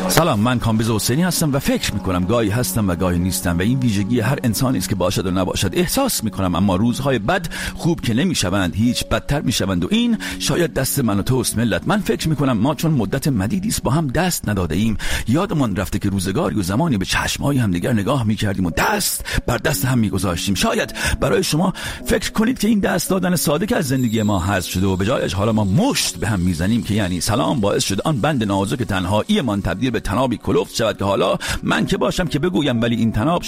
سلام، من کامبیز حسینی هستم و فکر میکنم گاهی هستم و گاهی نیستم و این ویژگی هر انسانی است که باشد و نباشد. احساس میکنم اما روزهای بد خوب که نمیشوند، هیچ بدتر میشوند و این شاید دست من و توست ملت. من فکر میکنم ما چون مدت مدیدی است با هم دست نداده ایم، یادمان رفته که روزگاری و زمانی به چشمای همدیگر نگاه میکردیم و دست بر دست هم میگذاشتیم. شاید برای شما فکر کنید که این دست دادن ساده که از زندگی ما حذف شده و به جایش حالا ما مشت به هم میزنیم که یعنی سلام باعث شده آن بند نازک تنهایی من تبدیل به تنابی کلفت شود که حالا من که باشم که بگویم، ولی این تناب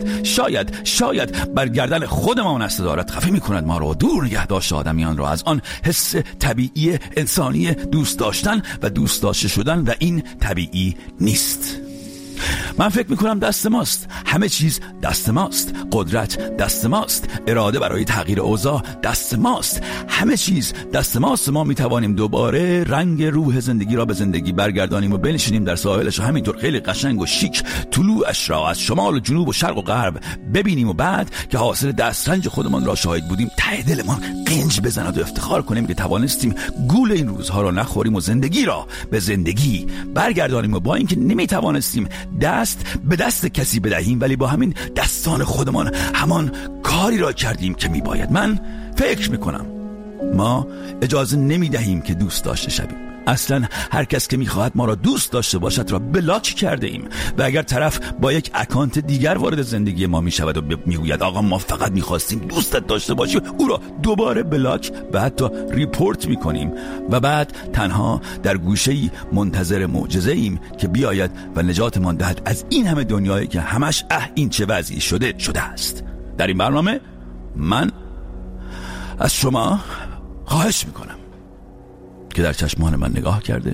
شاید بر گردن خودمان است دارد خفه میکند ما رو، دور نگه داشت آدمیان را از آن حس طبیعی انسانی دوست داشتن و دوست داشته شدن و این طبیعی نیست. من فکر میکنم دست ماست، همه چیز دست ماست، قدرت دست ماست، اراده برای تغییر اوضاع دست ماست، همه چیز دست ماست. ما میتوانیم دوباره رنگ روح زندگی را به زندگی برگردانیم و بنشینیم در ساحلش و همینطور خیلی قشنگ و شیک طلوعش را از شمال و جنوب و شرق و غرب ببینیم و بعد که حاصل دسترنج خودمان را شاهد بودیم ته دلمان قنج بزند و افتخار کنیم که توانستیم گول این روزها را نخوریم و زندگی را به زندگی برگردانیم و با اینکه نمیتوانستیم دست به دست کسی بدهیم، ولی با همین دستان خودمان همان کاری را کردیم که میباید. من فکر میکنم ما اجازه نمیدهیم که دوست داشته شویم. اصلا هر کس که میخواهد ما را دوست داشته باشد را بلاک کرده ایم و اگر طرف با یک اکانت دیگر وارد زندگی ما میشود و میگوید آقا ما فقط میخواستیم دوستت داشته باشیم، او را دوباره بلاک و حتی ریپورت میکنیم و بعد تنها در گوشه‌ای منتظر معجزه ایم که بیاید و نجاتمان دهد از این همه دنیایی که همش این چه وضعی شده است. در این برنامه من از شما خواهش میکنم که در چشمان من نگاه کرده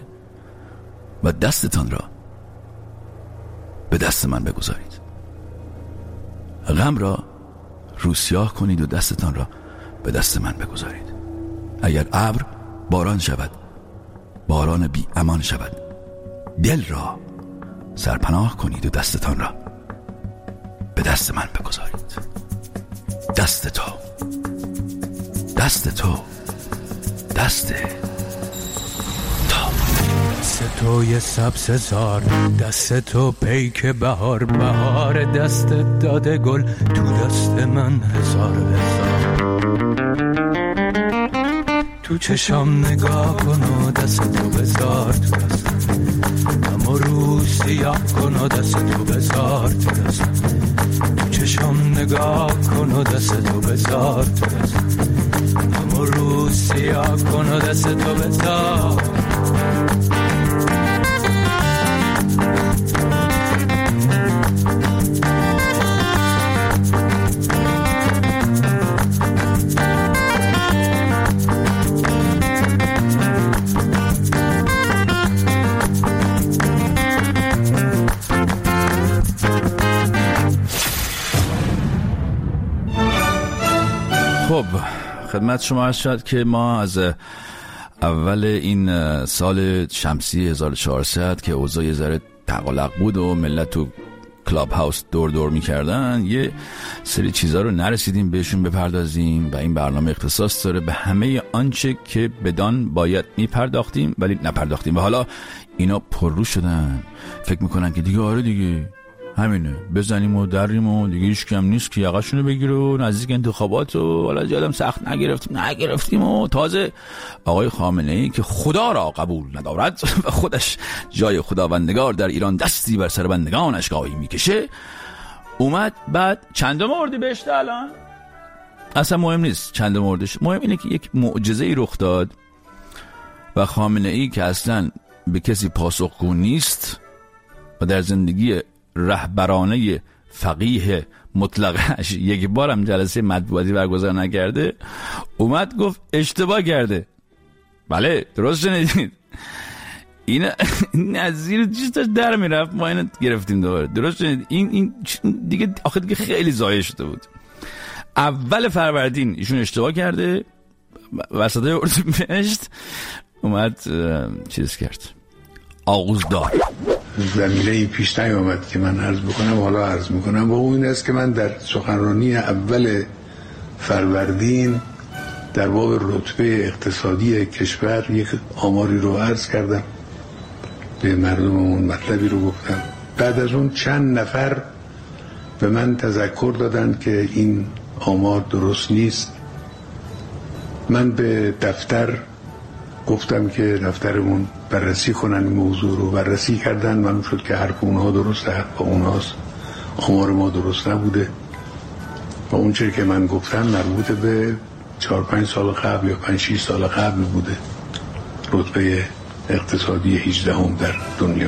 و دستتان را به دست من بگذارید. غم را روسیاه کنید و دستتان را به دست من بگذارید. اگر ابر باران شود، باران بی امان شود، دل را سرپناه کنید و دستتان را به دست من بگذارید. دست توی سبززار، دست تو پیک بهار، بهار دست داده گل تو دست من هزار. تو چشم نگاه کن و دست تو بذار تو دستم، اما رو سیاه کن و دست تو بذار تو دستم. تو چشم نگاه کن و دست تو بذار تو دستم، اما رو سیاه کن و دست تو بذار. خب خدمت شما عرض شد که ما از اول این سال شمسی 1400 که اوضاع یه ذره تقلق بود و ملت تو کلاب هاوس دور میکردن، یه سری چیزا رو نرسیدیم بهشون بپردازیم و این برنامه اختصاص داره به همه آنچه که بدان باید میپرداختیم ولی نپرداختیم و حالا اینا پررو شدن. فکر میکنن که دیگه آره دیگه همینه، بزنیم و دریم و دیگه هیچ کم نیست که یقشونو بگیره و نزدیک انتخابات و حالا جادم سخت نگرفتیم و تازه آقای خامنه‌ای که خدا را قبول ندارد و خودش جای خداوندگار در ایران دستی بر سر بندگانش گاهی میکشه اومد. بعد چندم اردیبهشت الان اصلا مهم نیست چندم اردیبهشت، مهم اینه که یک معجزه‌ای رخ داد و خامنه‌ای که اصلا به کسی پاسخگو نیست و در زندگی رهبرانه فقیه مطلقش یک بارم جلسه مطبوعاتی برگزار نکرده، اومد گفت اشتباه کرده. بله درست شنیدید، این نظیر چیزش در میرفت، ما اینو گرفتیم دوباره. درست شنیدید، این دیگه آخه دیگه خیلی ضایع شده بود. اول فروردین ایشون اشتباه کرده، وسط اردیبهشت اومد چیز کرد، آغوز دار. زمینه‌ای پیش نیامد که من عرض بکنم، حالا عرض میکنم. و اون این است که من در سخنرانی اول فروردین در باب رتبه اقتصادی کشور یک آماری رو عرض کردم به مردممون مطلبی رو گفتم. بعد از اون چند نفر به من تذکر دادن که این آمار درست نیست. من به دفتر گفتم که دفترمون بررسی کنن این موضوع رو. بررسی کردن، معلوم شد که حرف اونها درسته، حرف اونهاست، آمار ما درست نبوده و اون چیزی که من گفتم مربوط به 4-5 سال قبل یا 5-6 سال قبل بوده. رتبه اقتصادی 18 در دنیا.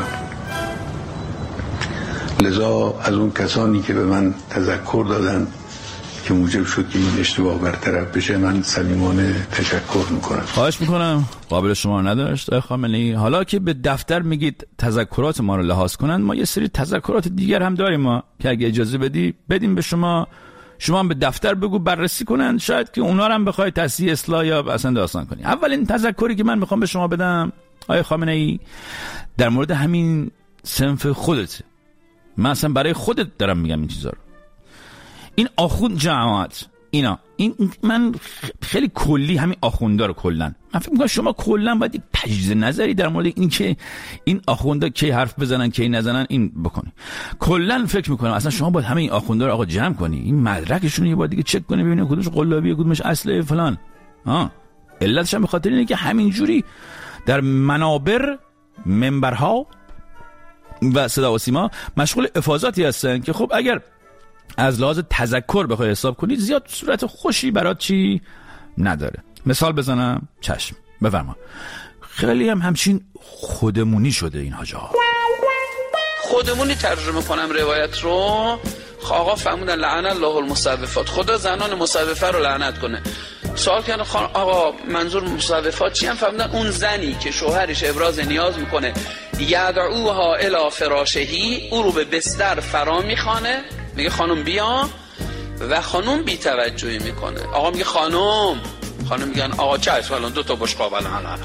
لذا از اون کسانی که به من تذکر دادن که موجب شد که این اشتباه برطرف بشه، من صمیمانه تشکر میکنم. خواهش میکنم. قابل شما نداشت آقای خامنه‌ای. حالا که به دفتر میگید تذکرات ما رو لحاظ کنن، ما یه سری تذکرات دیگر هم داریم ما که اگه اجازه بدیم به شما هم به دفتر بگو بررسی کنن، شاید که اونا رو هم بخوای تصحیح اصلاح یا اصلا داستان کنی. اولین تذکری که من میخوام به شما بدم آقای خامنه‌ای در مورد همین صنف خودته. من اصلا برای خودت دارم میگم این چیزا رو. این آخوند جماعت اینا، من خیلی کلی همین آخوندا رو کلن من فکر میکنم شما کلن باید یک تجزیه نظری در مورد این که این آخوندا کی حرف بزنن کی نزنن این بکنی. کلن فکر میکنم اصلا شما باید همه این آخوندا رو آقا جمع کنی، این مدرکشون یه بار دیگه چک کنی ببینید کدومش قلابیه کدومش اصله فلان. علتش هم به خاطر اینه که همینجوری در منابر، منبرها و صدا و سیما مشغول افاضاتی هستن که خب اگر از لحاظ تذکر بخوای حساب کنید زیاد صورت خوشی برات چی نداره. مثال بزنم؟ چشم بفرما. خیلی همچین خودمونی شده این حاجا. خودمونی ترجمه کنم روایت رو. آقا فرمودن لعن الله المصوفات، خدا زنان مصوفه رو لعنت کنه. سوال کردن آقا منظور مصوفات چی؟ هم فرمودن اون زنی که شوهرش ابراز نیاز میکنه یدعوها الی فراشهی، او رو به بستر فرا میخوانه، میگه خانم بیا و خانم بی توجهی میکنه. آقا میگه خانم میگن آقا چه الان 2 تا بشقاب الان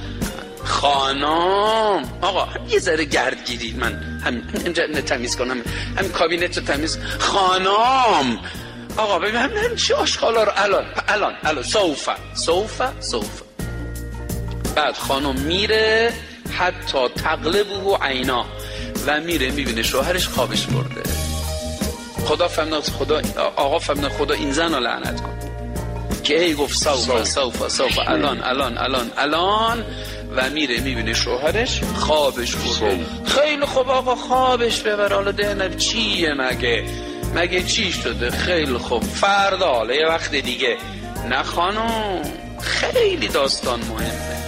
خانم آقا یه ذره گردگیری، من همین تمیز کنم، همین کابینت رو تمیز. خانم آقا ببین همین چی آشغالا رو الان سوفا بعد خانم میره حتی تقلبه و عینا و میره میبینه شوهرش خوابش برده. آقا فهمنا خدا این زن رو لعنت کن که هی گفت سوفا الان و میره میبینه شوهرش خوابش برده. خیلی خوب آقا خوابش ببر، حالا ده چیه مگه چی شده؟ خیلی خوب فردا حالا یه وقت دیگه. نه خانم خیلی داستان مهمه.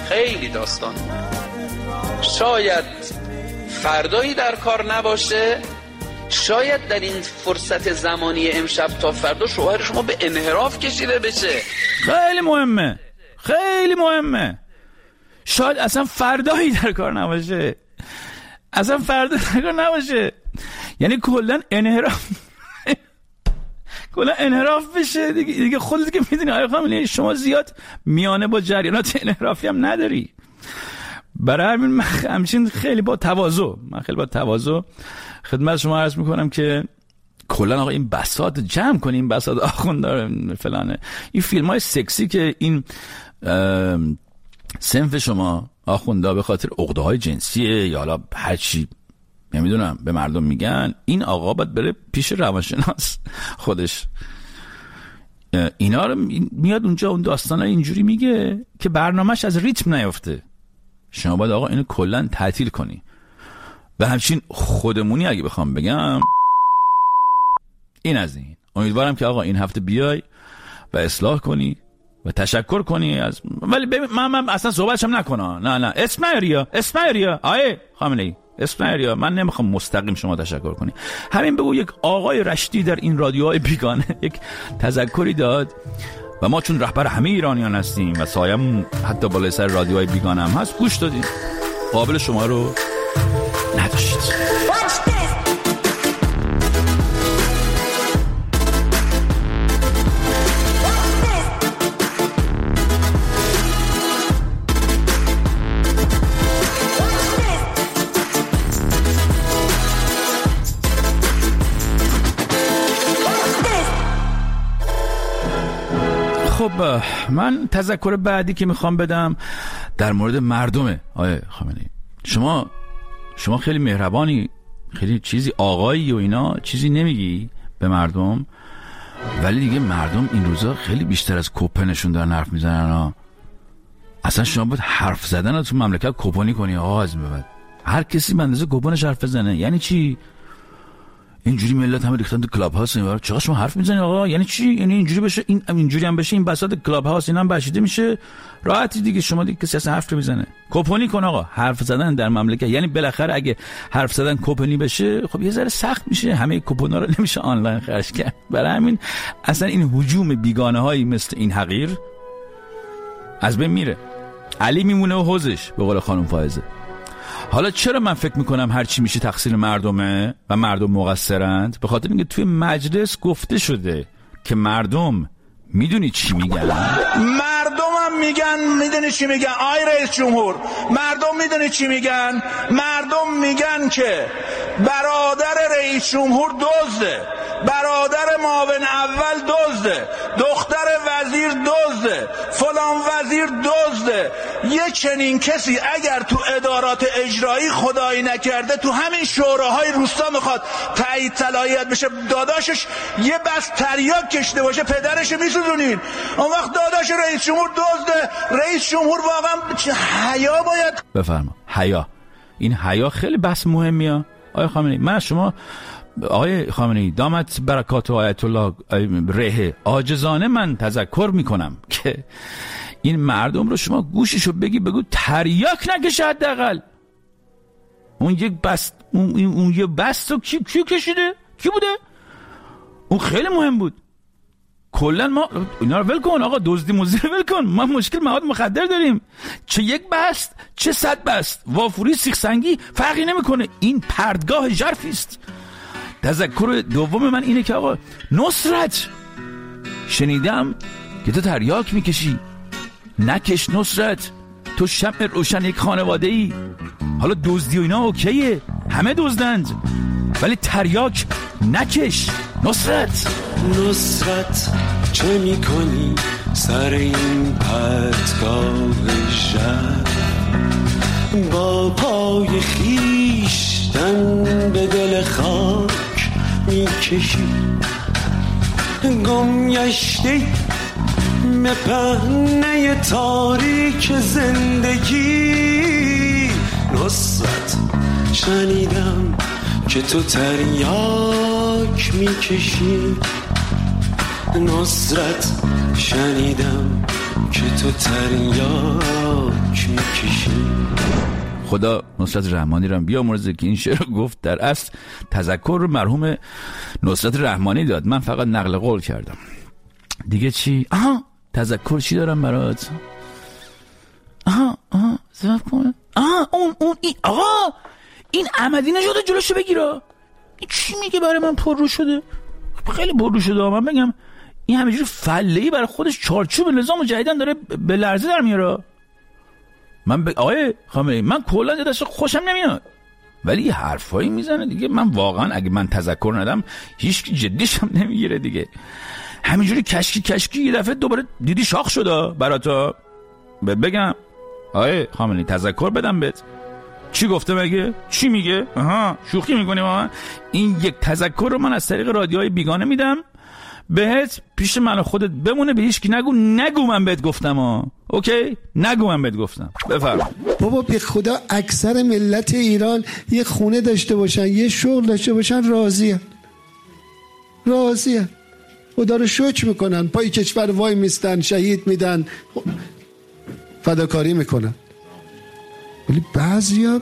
شاید فردایی در کار نباشه، شاید در این فرصت زمانی امشب تا فردا شوهر شما به انحراف کشیده بشه. خیلی مهمه. شاید اصلا فردایی در کار نباشه، یعنی کلا انحراف بشه دیگه. خودت که میدونی آقای خامنه‌ای شما زیاد میانه با جریانات انحرافی هم نداری. برای همین من همچین خیلی با تواضع خدمت شما عرض میکنم که کلا آقا این بساط جمع کنیم، این بساط آخوندار فلانه، این فیلم های سکسی که این صنف شما آخوندا به خاطر عقده‌های جنسیه یا حالا هر چی نمیدونم به مردم میگن، این آقا باید بره پیش روانشناس خودش. اینا رو میاد اونجا اون داستانا اینجوری میگه که برنامهش از ریتم نیفته. شما باید آقا اینو کلا تعطیل کنی. به همچین خودمونی اگه بخوام بگم این از این. امیدوارم که آقا این هفته بیای و اصلاح کنی و تشکر کنی از، ولی ببین من اصلا صحبتشم نکنم. نه اسم نیاریا آیه خامنه‌ای، اسم نیاریا. من نمیخوام مستقیم شما تشکر کنی. همین بگو یک آقای رشتی در این رادیوهای بیگانه یک تذکری داد و ما چون رهبر همه ایرانیان هستیم و سایمون حتی بالای سر رادیوهای بیگانه هم هست گوش دادیم، قابل شما رو نداشتید. خب من تذکر بعدی که میخوام بدم در مورد مردمه. آیه خامنه‌ای شما شما خیلی مهربانی، خیلی چیزی آقایی و اینا چیزی نمیگی به مردم، ولی دیگه مردم این روزا خیلی بیشتر از کپنشون دارن حرف میزنن. اصلا شما باید حرف زدن رو تو مملکت کپونی کنی. آقا از بعد هر کسی به اندازه کپونش حرف بزنه. یعنی چی؟ اینجوری ملت همه ریختن تو کلاب هاوس. چقدر شما حرف میزنی آقا؟ یعنی چی؟ یعنی اینجوری بشه، این اینجوری هم بشه، این بساط کلاب هاوس اینا هم بشیده میشه راحتی دیگه. شما دیگه کسی اصلا حرف میزنه. کپونی کن آقا. حرف زدن در مملکت یعنی بالاخره اگه حرف زدن کپونی بشه، خب یه ذره سخت میشه. همه کپونا رو نمیشه آنلاین خرج کرد. برای همین اصلا این هجوم بیگانه هایی مثل این حقیر از بین میره. علی میمونه و حوزش، به قول خانم فائزه. حالا چرا من فکر میکنم هرچی میشه تقصیر مردمه و مردم مقصرند؟ به خاطر اینکه توی مجلس گفته شده که مردم میدونی چی میگن؟ مردم میگن، میدونی چی میگن آی رئیس جمهور؟ مردم میدونی چی میگن؟ مردم میگن که برادر رئیس جمهور دزده، برادر معاون اول دزده، دختر وزیر دزده، فلان وزیر دزده. یه چنین کسی اگر تو ادارات اجرایی خدایی نکرده تو همین شوراهای روستا میخواد تایید صلاحیت بشه، داداشش یه بس تریاک کشته باشه پدرش میسوزونین، اون وقت داداش رئیس جمهور دزده. رئیس جمهور واقعا حیا باید بفرما. حیا، این حیا خیلی بحث مهمیه آقای خامنه‌ای. من شما آقای خامنه‌ای دامت برکات و آیت الله ره عاجزانه من تذکر میکنم که این مردم رو شما گوششو بگو تریاک نکشه حداقل. اون یک بست، اون یه بست رو کی کشیده؟ کی بوده؟ اون خیلی مهم بود. کلا ما اینا رو ول کن آقا، دزدی موزی رو ول کن. ما مشکل مواد مخدر داریم، چه یک بست چه 100 بست، وافوری سیخ سنگی فرقی نمیکنه. این پردگاه ژرفی است. تذکر دوم من اینه که آقا نصرت، شنیدم که تو تریاک میکشی. نکش نصرت، تو شمع روشن یک خانواده ای. حالا دزدی و اینا اوکیه، همه دزدند، ولی تریاک نکش نصرت. نصرت چه میکنی سر این پرتگاه ژرف؟ با پای خیشتن به دل خاک میکشی، گم گشته به پهنه تاریک زندگی. نصرت شنیدم که تو تریاک میکشی، نصرت شنیدم که تو تریاک میکشی. خدا نصرت رحمانی رو بیامرزه که این شعر گفت. در اصل تذکر رو مرحوم نصرت رحمانی داد، من فقط نقل قول کردم دیگه. چی؟ تذکر چی دارم برات؟ صبر کن. اون این آقا، این احمدی نژاد جلوشو بگیره. این چی میگه برای من پررو شده؟ خیلی پررو شده. من بگم این همینجوری فله‌ای برای خودش چارچوب نظام جدیدن داره به لرزه در میاره. آقای خامنه‌ای من کلا دست خوشم نمیاد، ولی یه حرفایی میزنه دیگه. من واقعا اگه من تذکر ندم هیچ کی جدیش هم نمیگیره دیگه. همینجوری کشکی یه دفعه دوباره دیدی شاخ شده براتا. بگم آقای خامنه‌ای تذکر بدم بهت. چی گفته مگه؟ چی میگه؟ شوخی میکنی با من؟ این یک تذکر رو من از طریق رادیوهای بیگانه میدم بهت، پیش من خودت بمونه، به هیچ کی نگو من بهت گفتم. اوکی؟ نگو من بهت گفتم. بفرما. بابا به خدا اکثر ملت ایران یه خونه داشته باشن، یه شغل داشته باشن، راضیه. خدا رو شکر میکنن، پای کشور وای میستن، شهید میدن، فداکاری میکنن. ولی بعضیا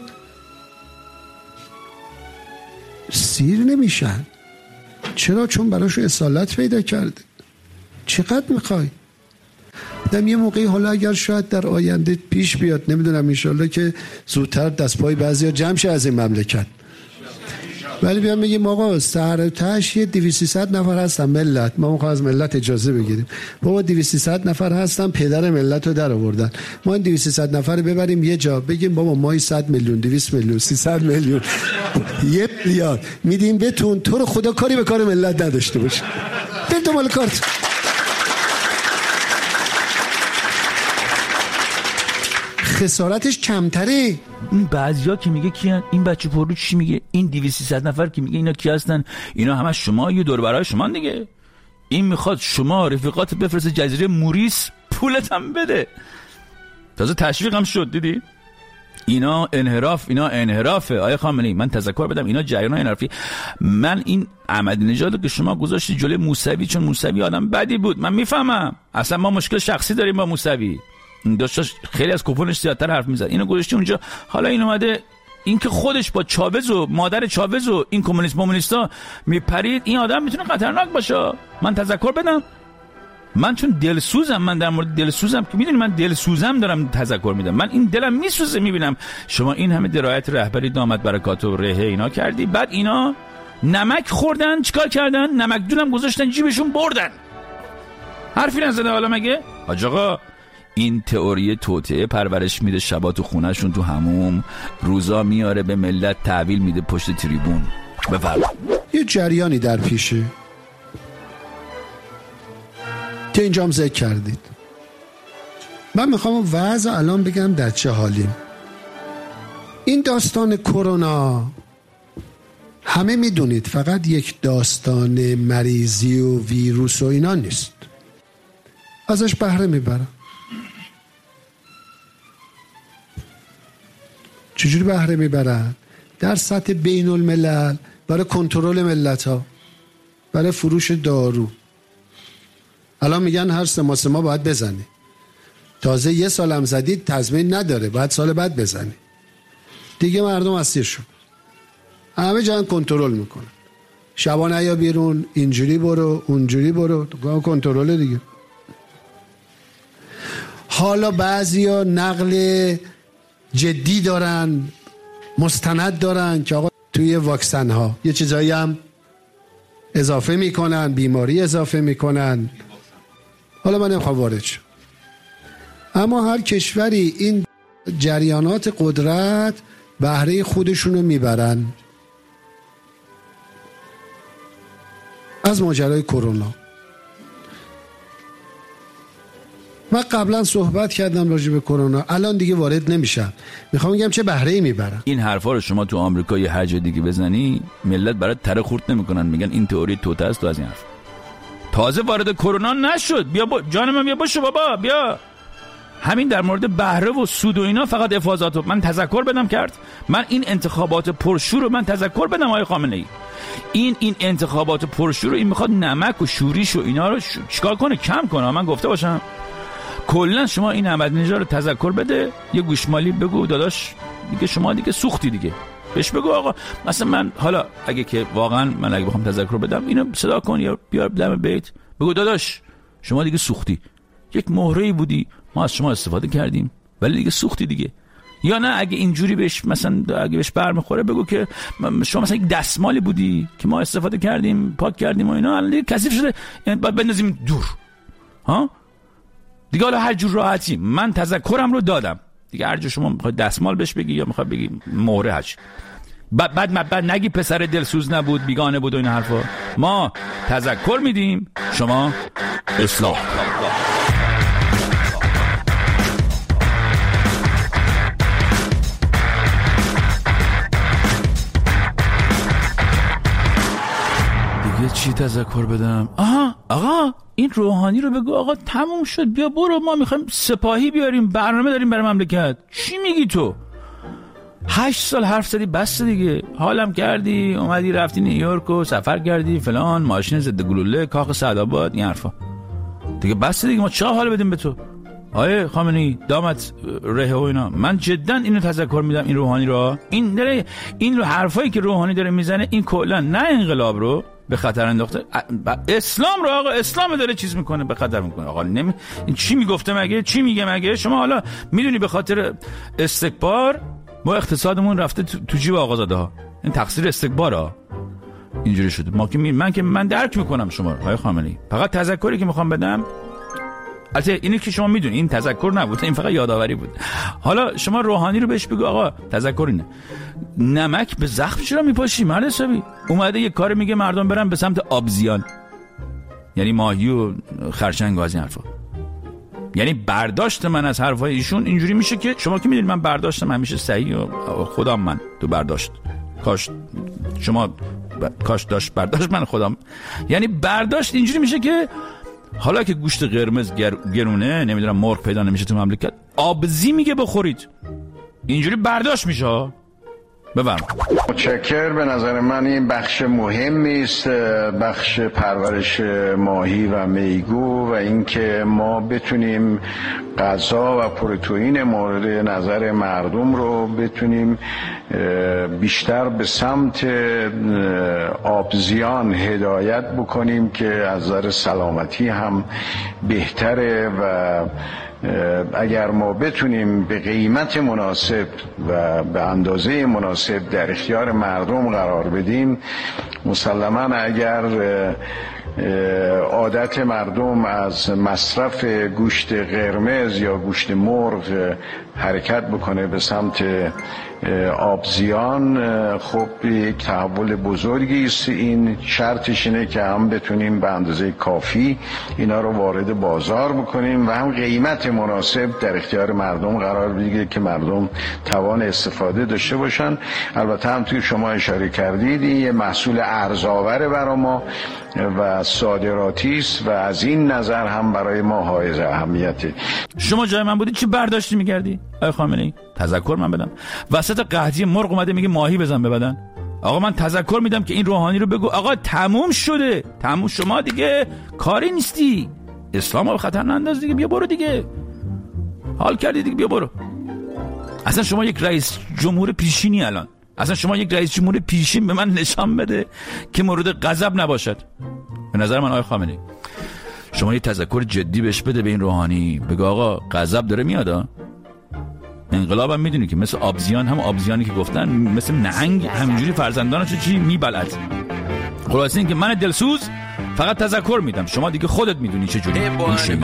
سیر نمیشن. چرا؟ چون براشو اصالت پیدا کرده. چقدر میخوای؟ دم یه موقعی حالا اگر شاید در آینده پیش بیاد، نمیدونم، انشالله که زودتر دست پای بعضیا جمع شه از این مملکت، ولی بیان بگیم آقا سر تاش یه 200-300 نفر هستن ملت، ما میخوایم از ملت اجازه بگیریم. بابا 200-300 نفر هستن، پدر ملت رو در آوردن. ما این 200-300 نفر رو ببریم یه جا، بگیم بابا ما 100 میلیون 200 میلیون 300 میلیون 1 میلیارد میدیم بهتون، تو رو خدا کاری به کار ملت نداشته باش، برید دنبال کارت. خسارتش کمتره. این بعضیا که میگه کیان، این بچه پررو چی میگه، این 200-300 نفر که میگه اینا کی هستن، اینا همه شما یه دور برای شما دیگه. این میخواد شما رفیقات بفرسته جزیره موریس، پولت هم بده. تازه تشویق هم شد، دیدی؟ اینا انحرافه. آیه خامنه‌ای من تذکر بدم، اینا جریان انحرافی. من این احمدی نژاد که شما گذاشتی جلوی موسوی، چون موسوی آدم بدی بود، من میفهمم، اصلا ما مشکل شخصی داریم با موسوی، داشت خیلی از کوپونش زیادتر حرف میزد، اینو گذاشتی اونجا. حالا این اومده، این که خودش با چاوز و مادر چاوز و این کمونیستا میپرید، این آدم میتونه خطرناک باشه. من تذکر بدم، من چون دلسوزم، من در مورد دلسوزم که میدونی من دلسوزم دارم تذکر میدم، من این دلم میسوزه میبینم شما این همه درایت رهبری دامت برکات و رهه اینا کردی، بعد اینا نمک خوردن، چیکار کردن؟ نمک دونم گذاشتن جیبشون بردن. حرفی نزده حالا مگه؟ حاج آقا این تئوری توطئه پرورش میده، شبا تو خونهشون تو حموم، روزا میاره به ملت تحویل میده پشت تریبون. بفرمایید. یه جریانی در پیشه که اینجا هم ذکر کردید. من میخوام وضع الان بگم در چه حالیم. این داستان کرونا همه میدونید فقط یک داستان مریضی و ویروس و اینا نیست، ازش بهره میبرن. چجوری بهره میبرن؟ در سطح بین الملل، برای کنترل ملت ها، برای فروش دارو. الان میگن هر 3 ماه باید بزنی، تازه 1 سال هم زدید تضمین نداره، باید سال بعد بزنی. دیگه مردم اسیر شد، همه جان کنترل میکنن. شبانه یا بیرون، اینجوری برو اونجوری برو، کنترل دیگه. حالا بعضیا نقل جدی دارن، مستند دارن که آقا توی واکسن ها یه چیزایی هم اضافه میکنن، بیماری اضافه میکنن. حالا من نمیخوام وارد شم، اما هر کشوری این جریانات قدرت بهره خودشونو میبرن. از ماجرای کرونا من قبلا صحبت کردم راجع به کرونا، الان دیگه وارد نمیشم. میخوام بگم چه بهره‌ای میبرن. این حرفا رو شما تو آمریکا یا هر جای دیگه بزنی، ملت برات تره خورد نمیکنن، میگن این تئوری توته است. تو از این حرف تازه وارد کرونا نشد، بیا جان من، بیا باشه بابا، بیا. همین در مورد بهره و سود و اینا فقط افاضاتو من تذکر بدم کرد. من این انتخابات پرشور رو من تذکر بدم آقای خامنه‌ای. این انتخابات پرشور رو این میخواد نمک و شوریش و اینا رو چیکار کنه؟ کم کنه. من گفته باشم کلا شما این احمدی نژاد رو تذکر بده، یه گوشمالی بگو داداش دیگه، شما دیگه سوختی دیگه. بهش بگو آقا مثلا من حالا اگه که واقعا من اگه بخوام تذکر بدم، اینو صدا کن یا بیار دم بیت بگو داداش شما دیگه سوختی، یک مهره‌ای بودی ما از شما استفاده کردیم ولی دیگه سوختی دیگه. یا نه اگه اینجوری بهش مثلا اگه بهش برمیخوره بگو که شما مثلا یک دستمالی بودی که ما استفاده کردیم، پاک کردیم و اینا، الان دیگه کثیف شده، یعنی باید بندازیم دور. ها دیگه حالا هر جور راحتی من تذکرم رو دادم دیگه. هر جور شما میخواد دستمال بهش بگی یا میخواد بگی مهره هاش، بعد نگی پسر دلسوز نبود، بیگانه بود و این حرفا. ما تذکر میدیم، شما اصلاح. چی تذکر بدم؟ آقا این روحانی رو بگو آقا تموم شد، بیا برو، ما میخوایم سپاهی بیاریم، برنامه داریم برای مملکت. چی میگی تو؟ 8 سال حرف زدی بس دیگه، حالم کردی، اومدی رفتی نیویورک و سفر کردی فلان، ماشین ضد گلوله، کاخ سعدآباد، این حرفا دیگه بس دیگه. ما چه حال بدیم به تو آیه خامنه‌ای دامت ره و اینا؟ من جدا اینو تذکر میدم این روحانی رو، این رو حرفایی که روحانی داره میزنه، این کلا نه انقلاب رو به خطر انداخته، اسلام رو آقا، اسلام داره چیز میکنه به خطر میکنه. آقا این چی میگفته مگه؟ چی میگه مگه؟ شما حالا میدونی به خاطر استکبار ما اقتصادمون رفته تو جیب آقازاده ها، این تقصیر استکبار ها اینجوری شده. ما که من درک میکنم شما آقای خامنه‌ای، فقط تذکری که میخوام بدم، البته اینی که شما میدونی این تذکر نبود، این فقط یادآوری بود. حالا شما روحانی رو بهش بگو آقا تذکر اینه، نمک به زخم چرا میپاشی مرد حسابی؟ اومده یه کار میگه مردم برن به سمت آبزیان، یعنی ماهی و خرچنگ و از این حرفا. یعنی برداشت من از حرفای ایشون اینجوری میشه که شما که میدونید من برداشتم همیشه صحیح و خودم من تو برداشت کاش شما کاش داشت برداشت من خودم، یعنی برداشت اینجوری میشه که حالا که گوشت قرمز گرونه، نمیدونم مرغ پیدا نمیشه تو مملکت، آبزی میگه بخورید، اینجوری برداشت میشه. بفرمایید. متشکر. به نظر من این بخش مهمی است، بخش پرورش ماهی و میگو و اینکه ما بتونیم غذا و پروتئین مورد نظر مردم رو بتونیم بیشتر به سمت آبزیان هدایت بکنیم که از نظر سلامتی هم بهتره و اگر ما بتونیم به قیمت مناسب و به اندازه مناسب در اختیار مردم قرار بدیم، مسلماً اگر عادت مردم از مصرف گوشت قرمز یا گوشت مرغ حرکت بکنه به سمت آبزیان، خب یک تحول بزرگی است. این شرطش اینه که هم بتونیم به اندازه کافی اینا رو وارد بازار بکنیم و هم قیمت مناسب در اختیار مردم قرار بگیره که مردم توان استفاده داشته باشن. البته هم توی شما اشاره کردید این یه محصول ارزآور برای ما و صادراتی است و از این نظر هم برای ما حائز اهمیته. شما جای من بودی چی برداشتی می‌کردی؟ آقای خامنه‌ای تذکر من بدم، وسط قحطی مرغ اومده میگه ماهی بزن به بدن. آقا من تذکر میدم که این روحانی رو بگو آقا تموم شده، تموم، شما دیگه کاری نیستی، اسلام رو خطر ننداز دیگه، بیا برو دیگه، حال کردی دیگه، بیا برو. اصلا شما یک رئیس جمهور پیشینی، الان اصلا شما یک رئیس جمهور پیشین به من نشان بده که مورد غضب نباشد. به نظر من آقای خامنه‌ای شما یه تذکر جدی بهش بده به این روحانی، بگو آقا غضب داره میاد. انقلاب هم میدونی که مثل آبزیان، هم آبزیانی که گفتن مثل نهنگ همینجوری فرزندانشو چی میبلعد. خلاصه این که من دلسوز فقط تذکر میدم، شما دیگه خودت میدونی چه جوری میشه.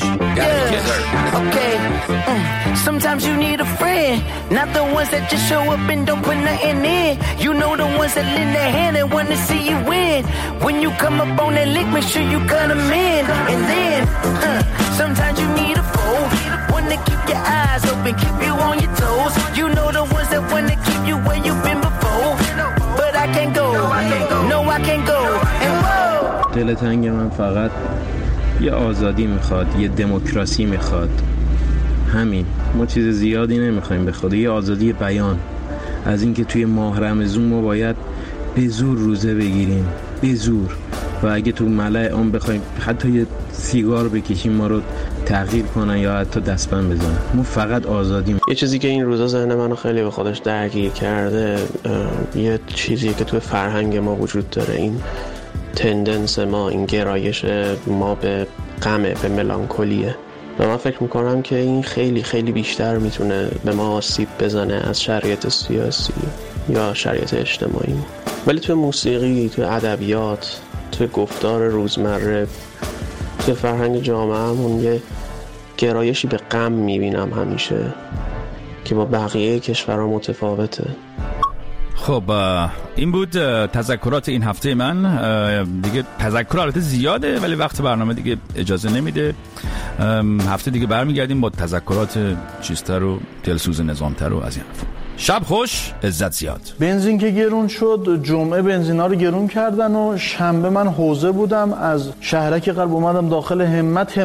Sometimes you need a friend, not the ones that just show up and don't put nothing in. You know the ones that lend a hand and want to see you win. When you come up on that lick, make sure you cut them in. And then, sometimes you need a foe, one to keep your eyes open, keep you on your toes. You know the ones that want to keep you where you've been before. But I can't go, no I can't go. And whoa. دلتنگ من فقط یه آزادی میخواد، یه دموکراسی میخواد، همین. ما چیز زیادی نمیخوایم، به خدا یه آزادی بیان، از اینکه توی ماه رمضان ما باید به زور روزه بگیریم، به زور، و اگه تو ملأ عام بخوایم حتی یه سیگار بکشیم ما رو تغییر کنن یا حتی دستبند بزنن. ما فقط آزادی. یه چیزی که این روزا ذهن منو خیلی به خودش درگیر کرده، یه چیزی که توی فرهنگ ما وجود داره، این تندنس ما، این گرایش ما به غمه، به ملانکولیه، و من فکر میکنم که این خیلی خیلی بیشتر میتونه به ما آسیب بزنه از شرایط سیاسی یا شرایط اجتماعی. ولی توی موسیقی، توی ادبیات، توی گفتار روزمره، توی فرهنگ جامعه‌مون یه گرایشی به غم میبینم همیشه که با بقیه کشورها متفاوته. خب این بود تذکرات این هفته من. دیگه تذکرات زیاده ولی وقت برنامه دیگه اجازه نمیده. هفته دیگه برمیگردیم با تذکرات چیزتر و دلسوز نظامتر و از این حرفا. شب خوش، عزت زیاد. بنزین که گرون شد، جمعه بنزینا رو گرون کردن و شنبه من حوزه بودم، از شهرک قلب اومدم داخل همت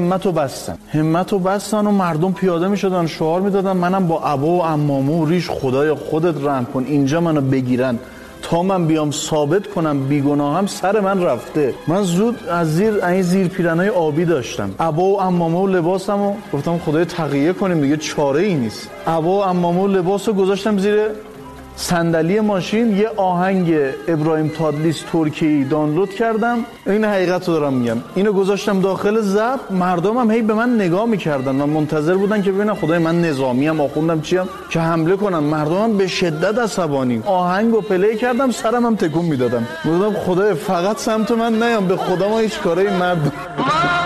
رو بستن و مردم پیاده می شدن شعار می دادن منم با عبا و عمامه و ریش خدای خودت رحم کن اینجا منو بگیرن تا من بیام ثابت کنم بیگناهم، سر من رفته. من زود از زیر پیرنای آبی داشتم، عبا و عمامه و لباسم و گفتم خدای تقیه کنیم دیگه، چاره ای نیست. عبا و عمامه و لباس رو گذاشتم زیر صندلی ماشین، یه آهنگ ابراهیم تادلیس ترکی دانلود کردم، این حقیقت رو دارم میگم، اینو گذاشتم داخل ضبط. مردمم هی به من نگاه میکردن و منتظر بودن که ببینن خدای من نظامیم آخوندم چیم که حمله کنم. مردمم به شدت عصبانی، آهنگو پلی کردم سرم هم تکون میدادم، گفتم خدای فقط سمت من نیام، به خدا ما هیچ کاری مردم